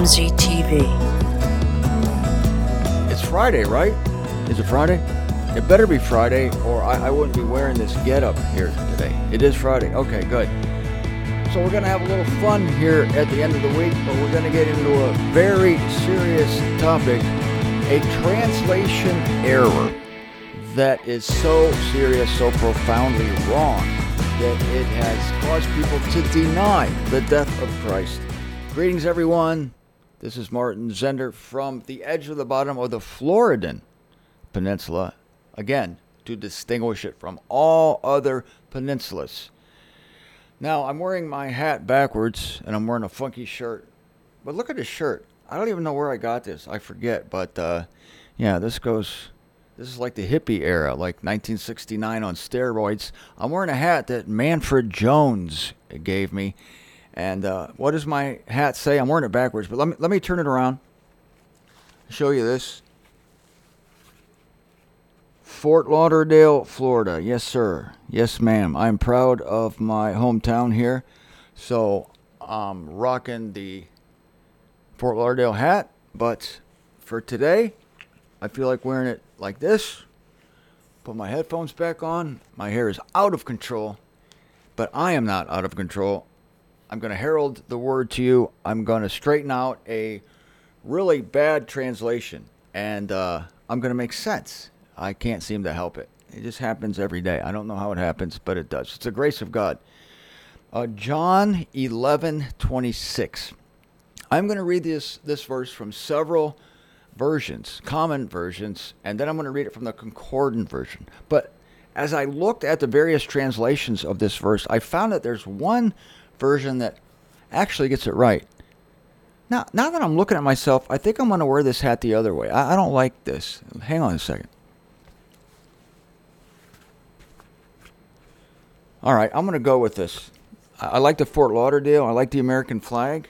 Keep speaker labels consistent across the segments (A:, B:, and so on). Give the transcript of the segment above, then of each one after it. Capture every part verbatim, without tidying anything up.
A: M Z T V.
B: It's Friday, right? Is it Friday? It better be Friday, or I, I wouldn't be wearing this get-up here today. It is Friday. Okay, good. So we're going to have a little fun here at the end of the week, but we're going to get into a very serious topic, a translation error that is so serious, so profoundly wrong, that it has caused people to deny the death of Christ. Greetings, everyone. This is Martin Zender from the edge of the bottom of the Floridan Peninsula. Again, to distinguish it from all other peninsulas. Now, I'm wearing my hat backwards, and I'm wearing a funky shirt. But look at this shirt. I don't even know where I got this. I forget. But, uh, yeah, this goes... This is like the hippie era, like nineteen sixty-nine on steroids. I'm wearing a hat that Manfred Jones gave me. And uh, what does my hat say? I'm wearing it backwards, but let me let me turn it around. Show you this. Fort Lauderdale, Florida. Yes, sir. Yes, ma'am. I'm proud of my hometown here. So I'm rocking the Fort Lauderdale hat. But for today, I feel like wearing it like this. Put my headphones back on. My hair is out of control. But I am not out of control. I'm going to herald the word to you. I'm going to straighten out a really bad translation. And uh, I'm going to make sense. I can't seem to help it. It just happens every day. I don't know how it happens, but it does. It's the grace of God. Uh, John eleven twenty-six. I'm going to read this, this verse from several versions, common versions, and then I'm going to read it from the concordant version. But as I looked at the various translations of this verse, I found that there's one version that actually gets it right. Now, now that I'm looking at myself, I think I'm going to wear this hat the other way. I, I don't like this. Hang on a second. All right, I'm going to go with this. I, I like the Fort Lauderdale. I like the American flag.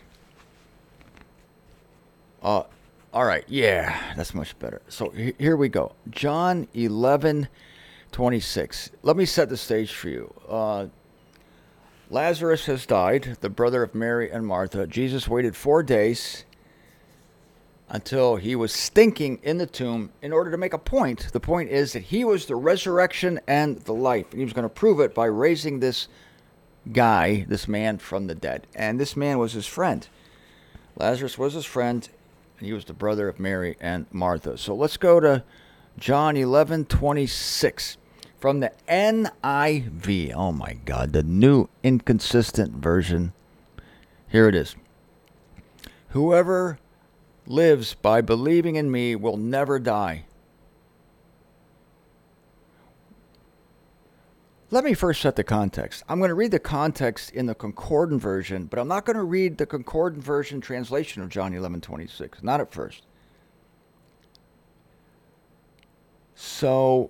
B: Uh, all right, yeah, that's much better. So he, here we go. John eleven twenty-six. Let me set the stage for you. Uh, Lazarus has died, the brother of Mary and Martha. Jesus waited four days until he was stinking in the tomb in order to make a point. The point is that he was the resurrection and the life. And he was going to prove it by raising this guy, this man, from the dead. And this man was his friend. Lazarus was his friend, and he was the brother of Mary and Martha. So let's go to John eleven twenty-six. From the N I V, oh my God, the new inconsistent version. Here it is. Whoever lives by believing in me will never die. Let me first set the context. I'm going to read the context in the concordant version, but I'm not going to read the concordant version translation of John eleven twenty-six. Not at first. So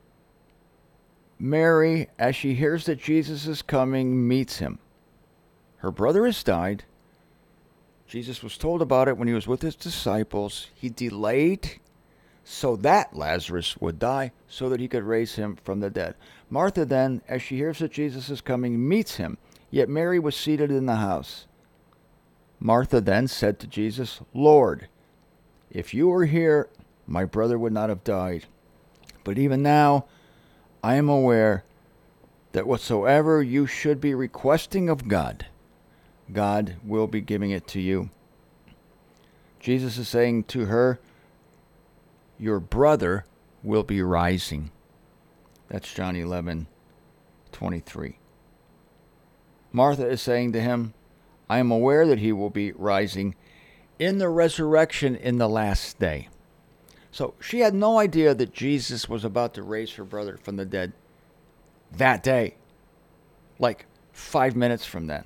B: Mary, as she hears that Jesus is coming, meets him. Her brother has died. Jesus was told about it when he was with his disciples. He delayed so that Lazarus would die, so that he could raise him from the dead. Martha then, as she hears that Jesus is coming, meets him. Yet Mary was seated in the house. Martha then said to Jesus, Lord, if you were here, my brother would not have died. But even now, I am aware that whatsoever you should be requesting of God, God will be giving it to you. Jesus is saying to her, your brother will be rising. That's John eleven twenty-three. Martha is saying to him, I am aware that he will be rising in the resurrection in the last day. So she had no idea that Jesus was about to raise her brother from the dead that day, like five minutes from then.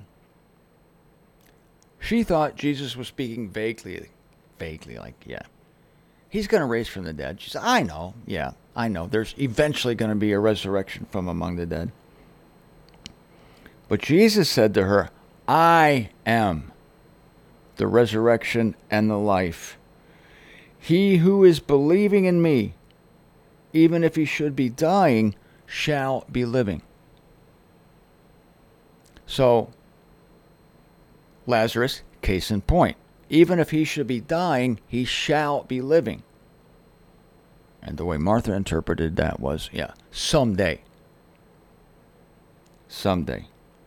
B: She thought Jesus was speaking vaguely, vaguely like, yeah, he's going to raise from the dead. She said, I know, yeah, I know. There's eventually going to be a resurrection from among the dead. But Jesus said to her, I am the resurrection and the life. He who is believing in me, even if he should be dying, shall be living. So, Lazarus, case in point, Even if he should be dying, he shall be living. And the way Martha interpreted that was, yeah, someday. Someday.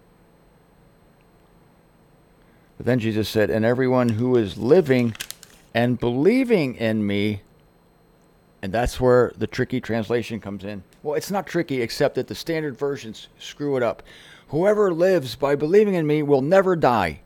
B: But then Jesus said, and everyone who is living and believing in me, and that's where the tricky translation comes in. Well, it's not tricky, except that the standard versions screw it up. Whoever lives by believing in me will never die.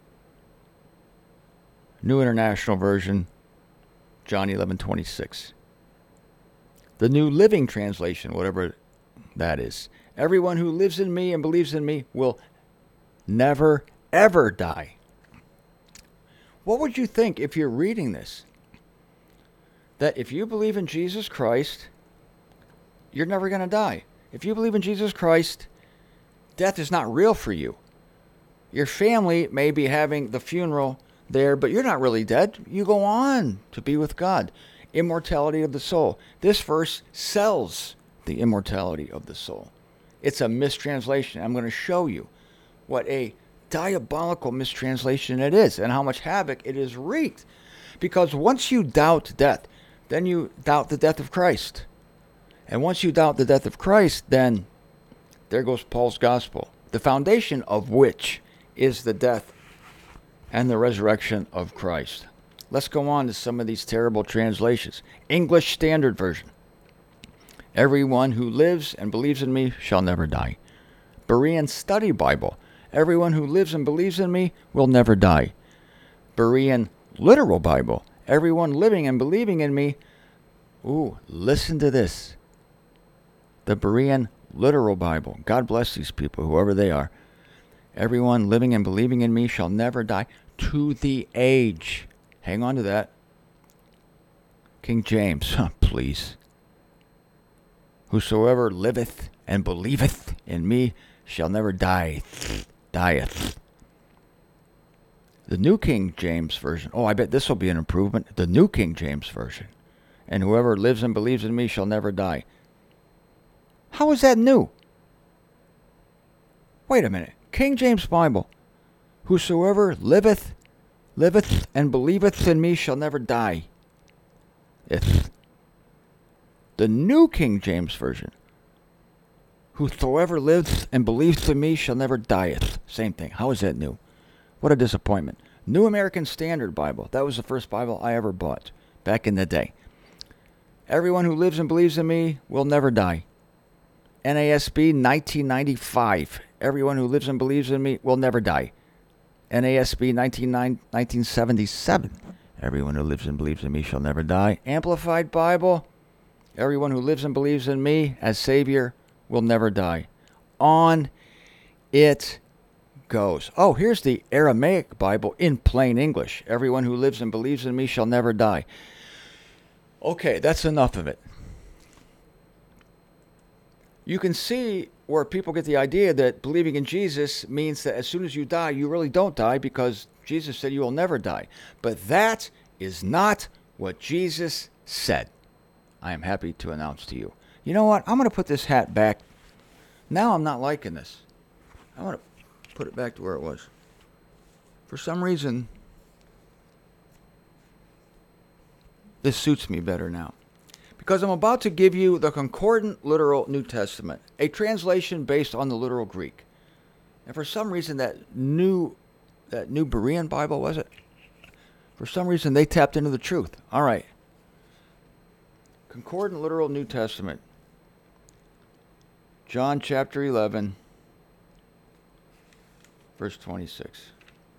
B: New International Version, John eleven twenty-six. The New Living Translation, whatever that is. Everyone who lives in me and believes in me will never, ever die. What would you think if you're reading this? That if you believe in Jesus Christ, you're never going to die. If you believe in Jesus Christ, death is not real for you. Your family may be having the funeral there, but you're not really dead. You go on to be with God. Immortality of the soul. This verse sells the immortality of the soul. It's a mistranslation. I'm going to show you what a diabolical mistranslation it is and how much havoc it has wreaked. Because once you doubt death, then you doubt the death of Christ. And once you doubt the death of Christ, then there goes Paul's gospel, the foundation of which is the death and the resurrection of Christ. Let's go on to some of these terrible translations. English Standard Version. Everyone who lives and believes in me shall never die. Berean Study Bible. Everyone who lives and believes in me will never die. Berean Literal Bible. Everyone living and believing in me. Ooh, listen to this. The Berean Literal Bible. God bless these people, whoever they are. Everyone living and believing in me shall never die to the age. Hang on to that. King James, please. Whosoever liveth and believeth in me shall never die, dieth. The New King James Version. Oh, I bet this will be an improvement. The New King James Version. And whoever lives and believes in me shall never die. How is that new? Wait a minute. King James Bible. Whosoever liveth, liveth and believeth in me shall never die. Ith. The New King James Version. Whosoever lives and believes in me shall never dieth. Same thing. How is that new? What a disappointment. New American Standard Bible. That was the first Bible I ever bought back in the day. Everyone who lives and believes in me will never die. N A S B nineteen ninety-five. Everyone who lives and believes in me will never die. N A S B nineteen seventy-seven. Everyone who lives and believes in me shall never die. Amplified Bible. Everyone who lives and believes in me as Savior will never die. On it goes. Oh, here's the Aramaic Bible in plain English. Everyone who lives and believes in me shall never die. Okay, that's enough of it. You can see where people get the idea that believing in Jesus means that as soon as you die, you really don't die because Jesus said you will never die. But that is not what Jesus said. I am happy to announce to you. You know what? I'm going to put this hat back. Now I'm not liking this. I want to put it back to where it was. For some reason, this suits me better now. Because I'm about to give you the Concordant Literal New Testament, a translation based on the literal Greek. And for some reason, that new, that new Berean Bible, was it? For some reason, they tapped into the truth. All right. Concordant Literal New Testament. John chapter eleven, verse twenty-six.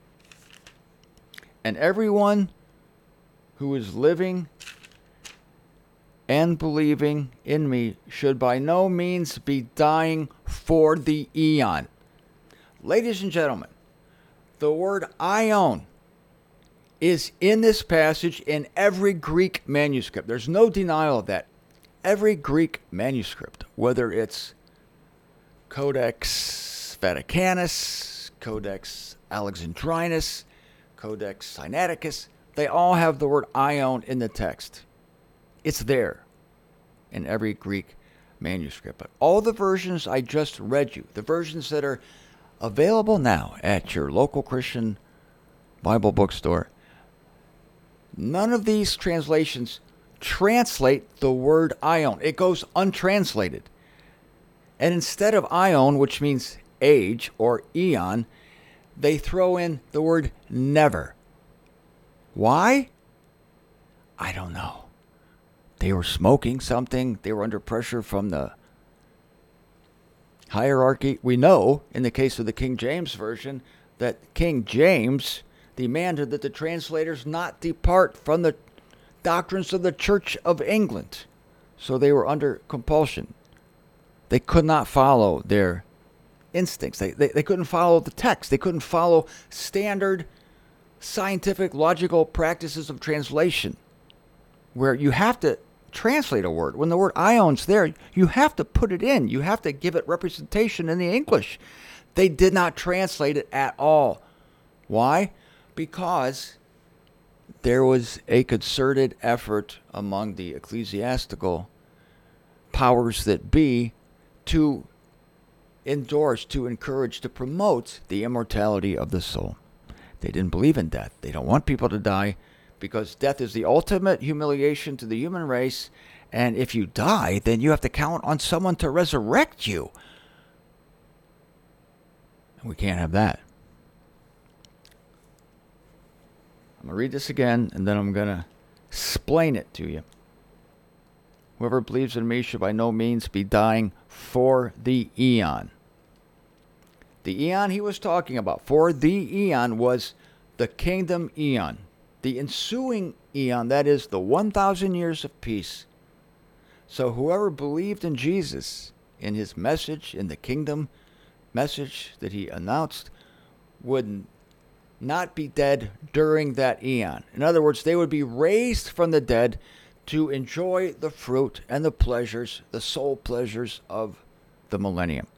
B: And everyone who is living and believing in me should by no means be dying for the eon. Ladies and gentlemen, the word aion is in this passage in every Greek manuscript. There's no denial of that. Every Greek manuscript, whether it's Codex Vaticanus, Codex Alexandrinus, Codex Sinaiticus, they all have the word aion in the text. It's there in every Greek manuscript. But all the versions I just read you, the versions that are available now at your local Christian Bible bookstore, None of these translations translate the word ion. It goes untranslated. And instead of ion, which means age or eon, they throw in the word never. Why? I don't know. They were smoking something. They were under pressure from the hierarchy. We know, in the case of the King James Version, that King James demanded that the translators not depart from the doctrines of the Church of England. So they were under compulsion. They could not follow their instincts. They, they, they couldn't follow the text. They couldn't follow standard scientific, logical practices of translation, where you have to translate a word. When the word ion's there, you have to put it in. You have to give it representation in the English. They did not translate it at all. Why? Because there was a concerted effort among the ecclesiastical powers that be to endorse, to encourage, to promote the immortality of the soul. They didn't believe in death. They don't want people to die because death is the ultimate humiliation to the human race. And if you die, then you have to count on someone to resurrect you. And we can't have that. I'm going to read this again, and then I'm going to explain it to you. Whoever believes in me should by no means be dying for the eon. The eon he was talking about, for the eon, was the kingdom eon. The ensuing eon, that is the one thousand years of peace. So whoever believed in Jesus, in his message, in the kingdom message that he announced, would not be dead during that eon. In other words, they would be raised from the dead to enjoy the fruit and the pleasures, the soul pleasures of the millennium.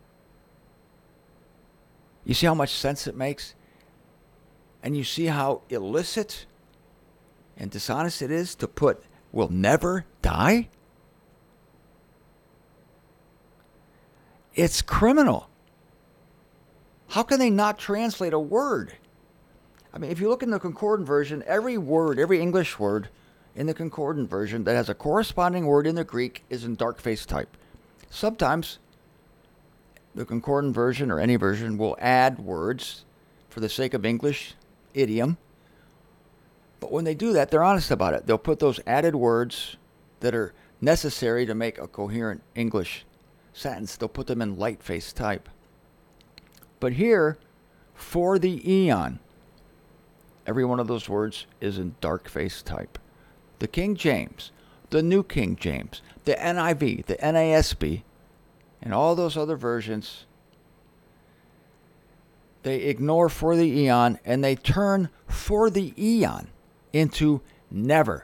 B: You see how much sense it makes? And you see how illicit and dishonest it is to put will never die? It's criminal. How can they not translate a word? I mean, if you look in the Concordant version, every word, every English word in the Concordant version that has a corresponding word in the Greek is in dark-faced type. Sometimes the Concordant version or any version will add words for the sake of English idiom. But when they do that, they're honest about it. They'll put those added words that are necessary to make a coherent English sentence. They'll put them in light-faced type. But here, for the eon, every one of those words is in dark-faced type. The King James, the New King James, the N I V, the N A S B, and all those other versions, they ignore for the eon and they turn for the eon into never.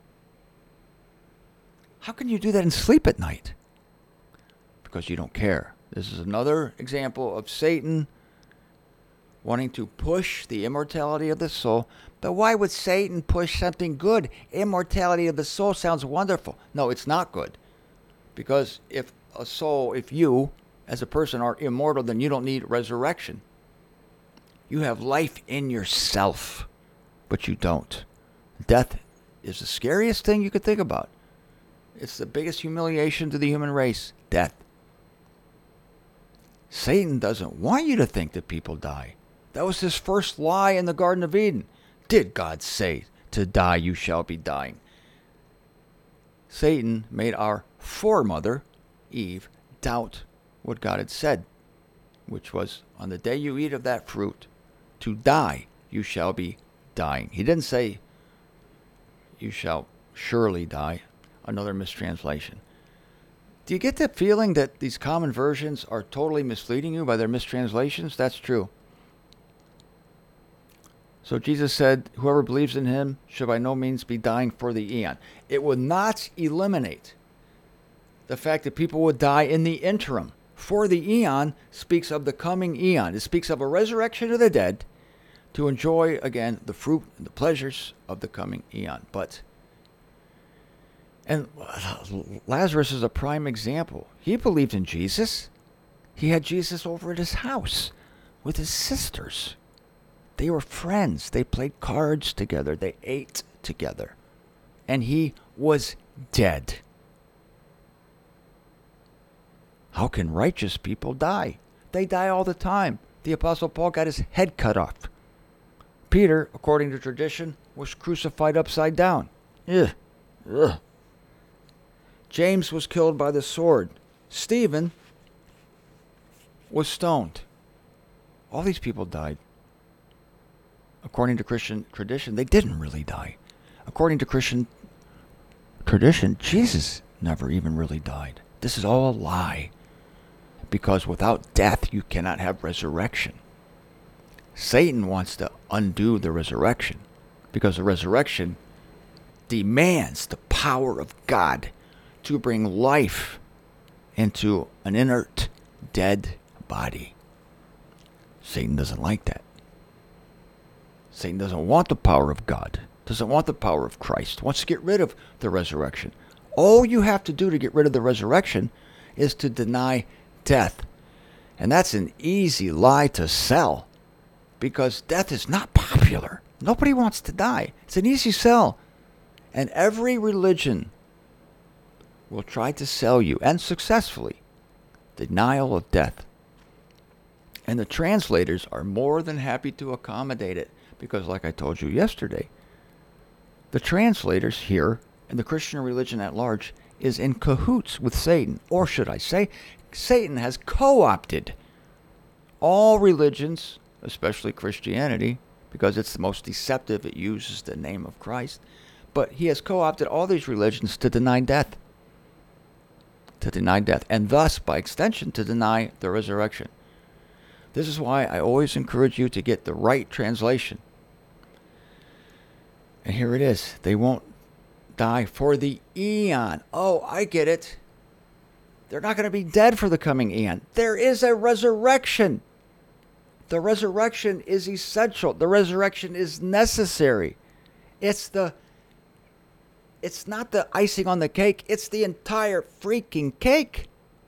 B: How can you do that and sleep at night? Because you don't care. This is another example of Satan wanting to push the immortality of the soul. But why would Satan push something good? Immortality of the soul sounds wonderful. No, it's not good. Because if a soul, if you, as a person, are immortal, then you don't need resurrection. You have life in yourself, but you don't. Death is the scariest thing you could think about. It's the biggest humiliation to the human race, death. Satan doesn't want you to think that people die. That was his first lie in the Garden of Eden. Did God say, to die you shall be dying? Satan made our foremother, Eve, doubt what God had said, which was, on the day you eat of that fruit, to die you shall be dying. He didn't say, you shall surely die. Another mistranslation. Do you get the feeling that these common versions are totally misleading you by their mistranslations? That's true. So Jesus said, whoever believes in him should by no means be dying for the eon. It would not eliminate the fact that people would die in the interim. For the eon speaks of the coming eon. It speaks of a resurrection of the dead to enjoy again the fruit and the pleasures of the coming eon. But, and Lazarus is a prime example. He believed in Jesus. He had Jesus over at his house with his sisters. They were friends. They played cards together. They ate together, and he was dead. How can righteous people die? They die all the time. The Apostle Paul got his head cut off. Peter, according to tradition, was crucified upside down. Ugh. Ugh. James was killed by the sword. Stephen was stoned. All these people died. According to Christian tradition, they didn't really die. According to Christian tradition, Jesus never even really died. This is all a lie. Because without death, you cannot have resurrection. Satan wants to undo the resurrection, because the resurrection demands the power of God to bring life into an inert, dead body. Satan doesn't like that. Satan doesn't want the power of God, doesn't want the power of Christ, wants to get rid of the resurrection. All you have to do to get rid of the resurrection is to deny death. And that's an easy lie to sell, because death is not popular. Nobody wants to die. It's an easy sell. And every religion will try to sell you, and successfully, denial of death. And the translators are more than happy to accommodate it, because like I told you yesterday, the translators here, and the Christian religion at large, is in cahoots with Satan. Or should I say, Satan has co-opted all religions, especially Christianity, because it's the most deceptive. It uses the name of Christ. But he has co-opted all these religions to deny death. To deny death. And thus, by extension, to deny the resurrection. This is why I always encourage you to get the right translation. And here it is. They won't die for the eon. Oh, I get it. They're not going to be dead for the coming eon. There is a resurrection. The resurrection is essential. The resurrection is necessary. It's the it's not the icing on the cake. It's the entire freaking cake.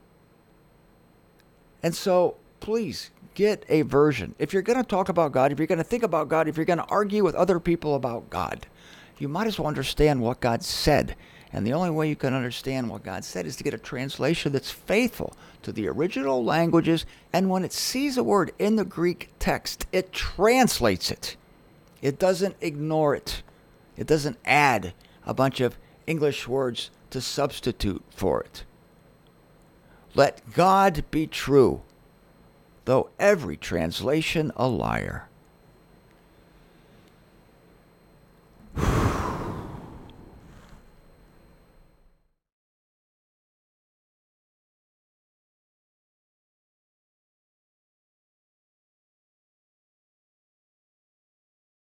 B: And so, please, get a version. If you're going to talk about God, if you're going to think about God, if you're going to argue with other people about God, you might as well understand what God said. And the only way you can understand what God said is to get a translation that's faithful to the original languages. And when it sees a word in the Greek text, it translates it. It doesn't ignore it. It doesn't add a bunch of English words to substitute for it. Let God be true, though every translation a liar.